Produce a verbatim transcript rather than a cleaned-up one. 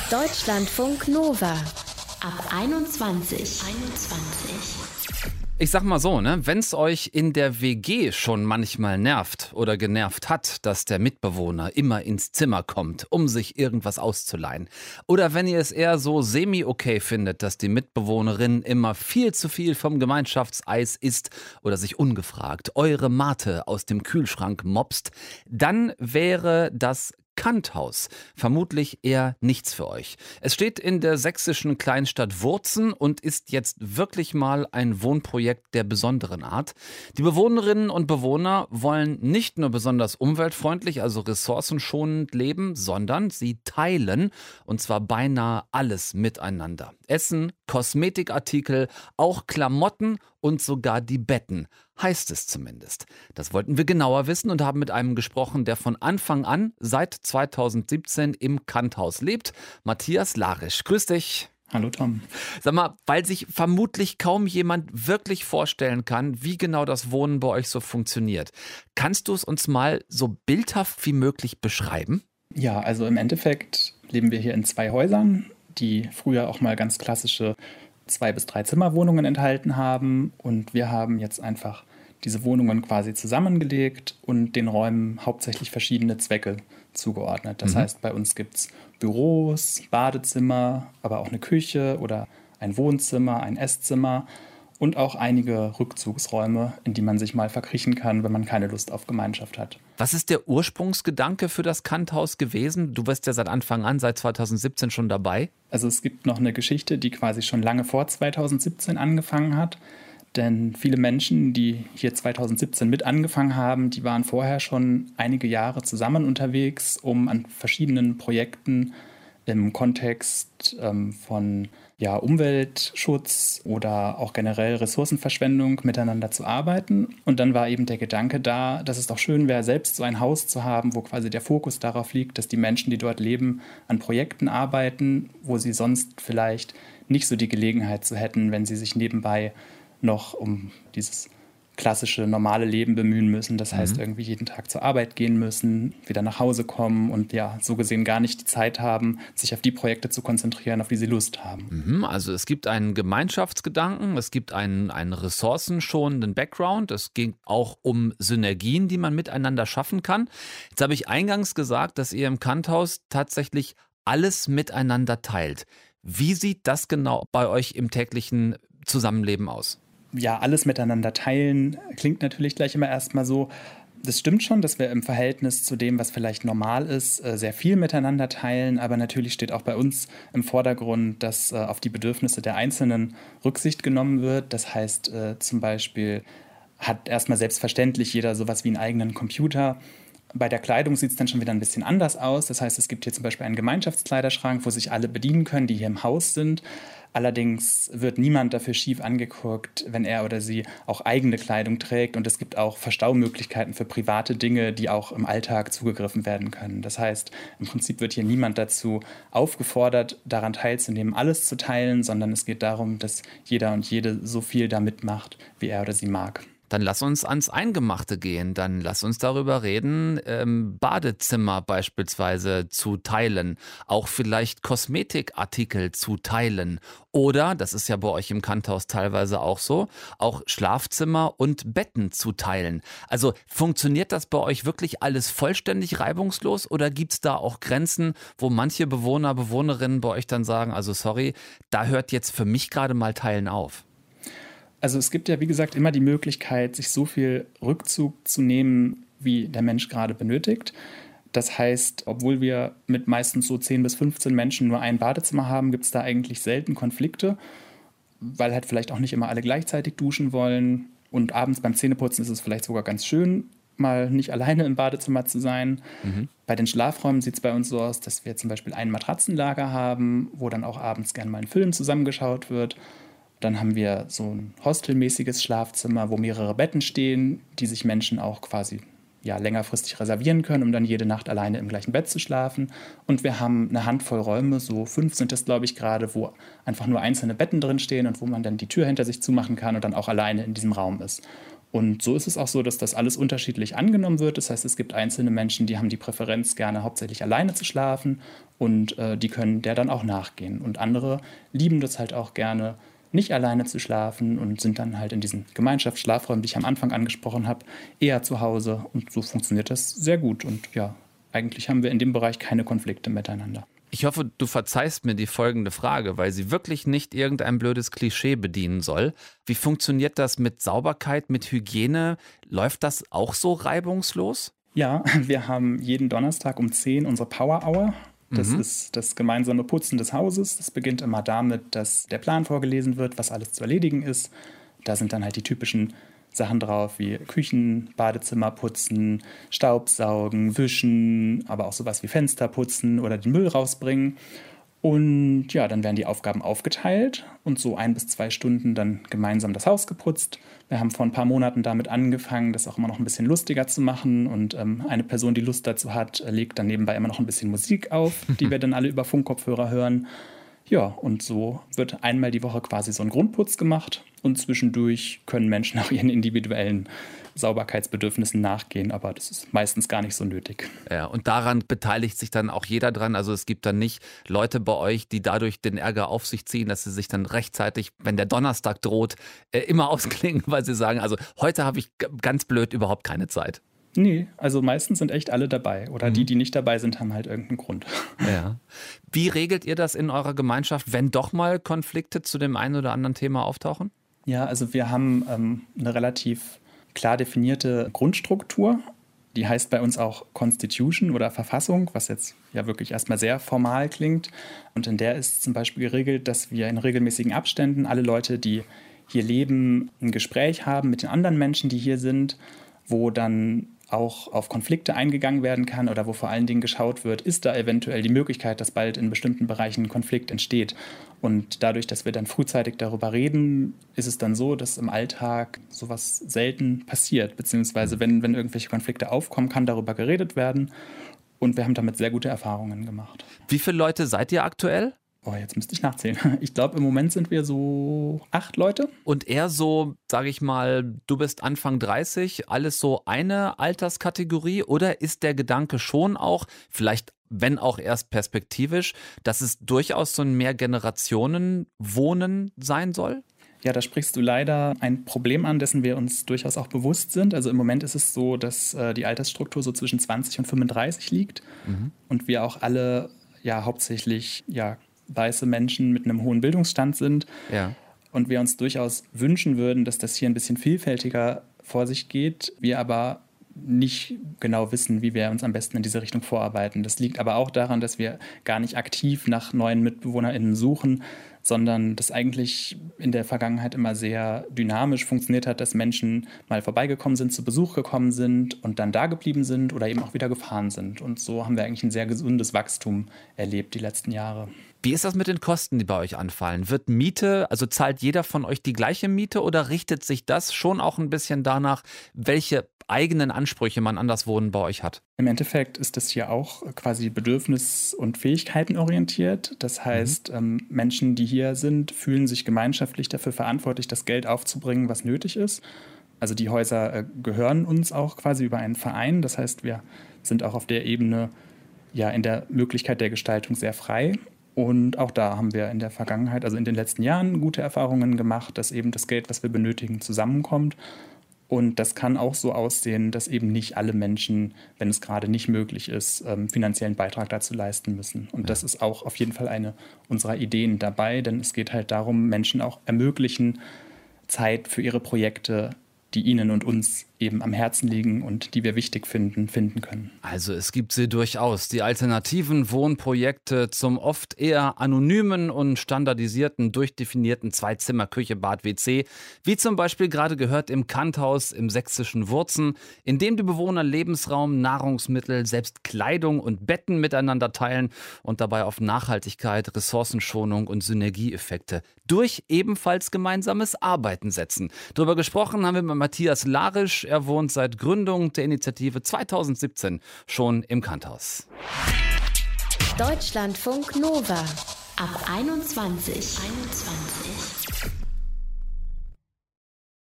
Deutschlandfunk Nova ab einundzwanzig. einundzwanzig. Ich sag mal so, ne, wenn's euch in der W G schon manchmal nervt oder genervt hat, dass der Mitbewohner immer ins Zimmer kommt, um sich irgendwas auszuleihen. Oder wenn ihr es eher so semi-okay findet, dass die Mitbewohnerin immer viel zu viel vom Gemeinschaftseis isst oder sich ungefragt eure Mate aus dem Kühlschrank mopst, dann wäre das Kanthaus vermutlich eher nichts für euch. Es steht in der sächsischen Kleinstadt Wurzen und ist jetzt wirklich mal ein Wohnprojekt der besonderen Art. Die Bewohnerinnen und Bewohner wollen nicht nur besonders umweltfreundlich, also ressourcenschonend leben, sondern sie teilen, und zwar beinahe alles miteinander. Essen, Kosmetikartikel, auch Klamotten und sogar die Betten, heißt es zumindest. Das wollten wir genauer wissen und haben mit einem gesprochen, der von Anfang an seit zweitausendsiebzehn im Kanthaus lebt, Matthias Larisch. Grüß dich. Hallo Tom. Sag mal, weil sich vermutlich kaum jemand wirklich vorstellen kann, wie genau das Wohnen bei euch so funktioniert. Kannst du es uns mal so bildhaft wie möglich beschreiben? Ja, also im Endeffekt leben wir hier in zwei Häusern, die früher auch mal ganz klassische zwei bis drei Zimmerwohnungen enthalten haben. Und wir haben jetzt einfach diese Wohnungen quasi zusammengelegt und den Räumen hauptsächlich verschiedene Zwecke zugeordnet. Das mhm. heißt, bei uns gibt es Büros, Badezimmer, aber auch eine Küche oder ein Wohnzimmer, ein Esszimmer und auch einige Rückzugsräume, in die man sich mal verkriechen kann, wenn man keine Lust auf Gemeinschaft hat. Was ist der Ursprungsgedanke für das Kanthaus gewesen? Du bist ja seit Anfang an, seit zweitausendsiebzehn schon dabei. Also es gibt noch eine Geschichte, die quasi schon lange vor zweitausendsiebzehn angefangen hat. Denn viele Menschen, die hier zweitausendsiebzehn mit angefangen haben, die waren vorher schon einige Jahre zusammen unterwegs, um an verschiedenen Projekten im Kontext ähm, von ja, Umweltschutz oder auch generell Ressourcenverschwendung miteinander zu arbeiten. Und dann war eben der Gedanke da, dass es doch schön wäre, selbst so ein Haus zu haben, wo quasi der Fokus darauf liegt, dass die Menschen, die dort leben, an Projekten arbeiten, wo sie sonst vielleicht nicht so die Gelegenheit zu hätten, wenn sie sich nebenbei noch um dieses klassische, normale Leben bemühen müssen. Das heißt, mhm. irgendwie jeden Tag zur Arbeit gehen müssen, wieder nach Hause kommen und ja, so gesehen gar nicht die Zeit haben, sich auf die Projekte zu konzentrieren, auf die sie Lust haben. Mhm, also es gibt einen Gemeinschaftsgedanken, es gibt einen, einen ressourcenschonenden Background, es ging auch um Synergien, die man miteinander schaffen kann. Jetzt habe ich eingangs gesagt, dass ihr im Kanthaus tatsächlich alles miteinander teilt. Wie sieht das genau bei euch im täglichen Zusammenleben aus? Ja, alles miteinander teilen klingt natürlich gleich immer erstmal so. Das stimmt schon, dass wir im Verhältnis zu dem, was vielleicht normal ist, sehr viel miteinander teilen. Aber natürlich steht auch bei uns im Vordergrund, dass auf die Bedürfnisse der Einzelnen Rücksicht genommen wird. Das heißt zum Beispiel hat erstmal selbstverständlich jeder sowas wie einen eigenen Computer. Bei der Kleidung sieht es dann schon wieder ein bisschen anders aus. Das heißt, es gibt hier zum Beispiel einen Gemeinschaftskleiderschrank, wo sich alle bedienen können, die hier im Haus sind. Allerdings wird niemand dafür schief angeguckt, wenn er oder sie auch eigene Kleidung trägt. Und es gibt auch Verstaumöglichkeiten für private Dinge, die auch im Alltag zugegriffen werden können. Das heißt, im Prinzip wird hier niemand dazu aufgefordert, daran teilzunehmen, alles zu teilen, sondern es geht darum, dass jeder und jede so viel da mitmacht, wie er oder sie mag. Dann lass uns ans Eingemachte gehen. Dann lass uns darüber reden, ähm, Badezimmer beispielsweise zu teilen, auch vielleicht Kosmetikartikel zu teilen. Oder, das ist ja bei euch im Kanthaus teilweise auch so, auch Schlafzimmer und Betten zu teilen. Also funktioniert das bei euch wirklich alles vollständig reibungslos oder gibt es da auch Grenzen, wo manche Bewohner, Bewohnerinnen bei euch dann sagen, also sorry, da hört jetzt für mich gerade mal Teilen auf? Also es gibt ja, wie gesagt, immer die Möglichkeit, sich so viel Rückzug zu nehmen, wie der Mensch gerade benötigt. Das heißt, obwohl wir mit meistens so zehn bis fünfzehn Menschen nur ein Badezimmer haben, gibt es da eigentlich selten Konflikte, weil halt vielleicht auch nicht immer alle gleichzeitig duschen wollen. Und abends beim Zähneputzen ist es vielleicht sogar ganz schön, mal nicht alleine im Badezimmer zu sein. Mhm. Bei den Schlafräumen sieht es bei uns so aus, dass wir zum Beispiel ein Matratzenlager haben, wo dann auch abends gerne mal ein Film zusammengeschaut wird. Dann haben wir so ein hostelmäßiges Schlafzimmer, wo mehrere Betten stehen, die sich Menschen auch quasi ja, längerfristig reservieren können, um dann jede Nacht alleine im gleichen Bett zu schlafen. Und wir haben eine Handvoll Räume, so fünf sind es, glaube ich, gerade, wo einfach nur einzelne Betten drin stehen und wo man dann die Tür hinter sich zumachen kann und dann auch alleine in diesem Raum ist. Und so ist es auch so, dass das alles unterschiedlich angenommen wird. Das heißt, es gibt einzelne Menschen, die haben die Präferenz, gerne hauptsächlich alleine zu schlafen und äh, die können der dann auch nachgehen. Und andere lieben das halt auch gerne, nicht alleine zu schlafen und sind dann halt in diesen Gemeinschaftsschlafräumen, die ich am Anfang angesprochen habe, eher zu Hause. Und so funktioniert das sehr gut. Und ja, eigentlich haben wir in dem Bereich keine Konflikte miteinander. Ich hoffe, du verzeihst mir die folgende Frage, weil sie wirklich nicht irgendein blödes Klischee bedienen soll. Wie funktioniert das mit Sauberkeit, mit Hygiene? Läuft das auch so reibungslos? Ja, wir haben jeden Donnerstag um zehn unsere Power Hour. Das mhm. ist das gemeinsame Putzen des Hauses. Das beginnt immer damit, dass der Plan vorgelesen wird, was alles zu erledigen ist. Da sind dann halt die typischen Sachen drauf wie Küchen, Badezimmer putzen, Staubsaugen, wischen, aber auch sowas wie Fenster putzen oder den Müll rausbringen. Und ja, dann werden die Aufgaben aufgeteilt und so ein bis zwei Stunden dann gemeinsam das Haus geputzt. Wir haben vor ein paar Monaten damit angefangen, das auch immer noch ein bisschen lustiger zu machen. Und ähm, eine Person, die Lust dazu hat, legt dann nebenbei immer noch ein bisschen Musik auf, die wir dann alle über Funkkopfhörer hören. Ja, und so wird einmal die Woche quasi so ein Grundputz gemacht und zwischendurch können Menschen auch ihren individuellen Sauberkeitsbedürfnissen nachgehen, aber das ist meistens gar nicht so nötig. Ja, und daran beteiligt sich dann auch jeder dran. Also es gibt dann nicht Leute bei euch, die dadurch den Ärger auf sich ziehen, dass sie sich dann rechtzeitig, wenn der Donnerstag droht, äh, immer ausklingen, weil sie sagen, also heute habe ich g- ganz blöd überhaupt keine Zeit. Nee, also meistens sind echt alle dabei. Oder mhm. die, die nicht dabei sind, haben halt irgendeinen Grund. Ja. Wie regelt ihr das in eurer Gemeinschaft, wenn doch mal Konflikte zu dem einen oder anderen Thema auftauchen? Ja, also wir haben ähm, eine relativ klar definierte Grundstruktur. Die heißt bei uns auch Constitution oder Verfassung, was jetzt ja wirklich erstmal sehr formal klingt. Und in der ist zum Beispiel geregelt, dass wir in regelmäßigen Abständen alle Leute, die hier leben, ein Gespräch haben mit den anderen Menschen, die hier sind, wo dann auch auf Konflikte eingegangen werden kann oder wo vor allen Dingen geschaut wird, ist da eventuell die Möglichkeit, dass bald in bestimmten Bereichen ein Konflikt entsteht. Und dadurch, dass wir dann frühzeitig darüber reden, ist es dann so, dass im Alltag sowas selten passiert. Beziehungsweise wenn, wenn irgendwelche Konflikte aufkommen, kann darüber geredet werden. Und wir haben damit sehr gute Erfahrungen gemacht. Wie viele Leute seid ihr aktuell? Oh, jetzt müsste ich nachzählen. Ich glaube, im Moment sind wir so acht Leute. Und eher so, sage ich mal, du bist Anfang dreißig, alles so eine Alterskategorie? Oder ist der Gedanke schon auch, vielleicht wenn auch erst perspektivisch, dass es durchaus so ein Mehrgenerationen-Wohnen sein soll? Ja, da sprichst du leider ein Problem an, dessen wir uns durchaus auch bewusst sind. Also im Moment ist es so, dass äh, die Altersstruktur so zwischen zwanzig und fünfunddreißig liegt. Mhm. Und wir auch alle ja hauptsächlich ja weiße Menschen mit einem hohen Bildungsstand sind. Ja. Und wir uns durchaus wünschen würden, dass das hier ein bisschen vielfältiger vor sich geht. Wir aber nicht genau wissen, wie wir uns am besten in diese Richtung vorarbeiten. Das liegt aber auch daran, dass wir gar nicht aktiv nach neuen MitbewohnerInnen suchen, sondern das eigentlich in der Vergangenheit immer sehr dynamisch funktioniert hat, dass Menschen mal vorbeigekommen sind, zu Besuch gekommen sind und dann da geblieben sind oder eben auch wieder gefahren sind. Und so haben wir eigentlich ein sehr gesundes Wachstum erlebt die letzten Jahre. Wie ist das mit den Kosten, die bei euch anfallen? Wird Miete, also zahlt jeder von euch die gleiche Miete oder richtet sich das schon auch ein bisschen danach, welche eigenen Ansprüche man an das Wohnen bei euch hat? Im Endeffekt ist das hier auch quasi bedürfnis- und fähigkeitenorientiert. Das heißt, mhm. ähm, Menschen, die hier sind, fühlen sich gemeinschaftlich dafür verantwortlich, das Geld aufzubringen, was nötig ist. Also die Häuser äh, gehören uns auch quasi über einen Verein. Das heißt, wir sind auch auf der Ebene ja in der Möglichkeit der Gestaltung sehr frei. Und auch da haben wir in der Vergangenheit, also in den letzten Jahren, gute Erfahrungen gemacht, dass eben das Geld, was wir benötigen, zusammenkommt. Und das kann auch so aussehen, dass eben nicht alle Menschen, wenn es gerade nicht möglich ist, ähm, finanziellen Beitrag dazu leisten müssen. Und ja. das ist auch auf jeden Fall eine unserer Ideen dabei, denn es geht halt darum, Menschen auch ermöglichen, Zeit für ihre Projekte, die ihnen und uns eben am Herzen liegen und die wir wichtig finden, finden können. Also es gibt sie durchaus, die alternativen Wohnprojekte zum oft eher anonymen und standardisierten, durchdefinierten Zwei-Zimmer, Küche, Bad, W C, wie zum Beispiel gerade gehört im Kanthaus im sächsischen Wurzen, in dem die Bewohner Lebensraum, Nahrungsmittel, selbst Kleidung und Betten miteinander teilen und dabei auf Nachhaltigkeit, Ressourcenschonung und Synergieeffekte durch ebenfalls gemeinsames Arbeiten setzen. Darüber gesprochen haben wir mit Matthias Larisch. Er wohnt seit Gründung der Initiative zweitausendsiebzehn schon im Kanthaus. Deutschlandfunk Nova ab einundzwanzig. einundzwanzig.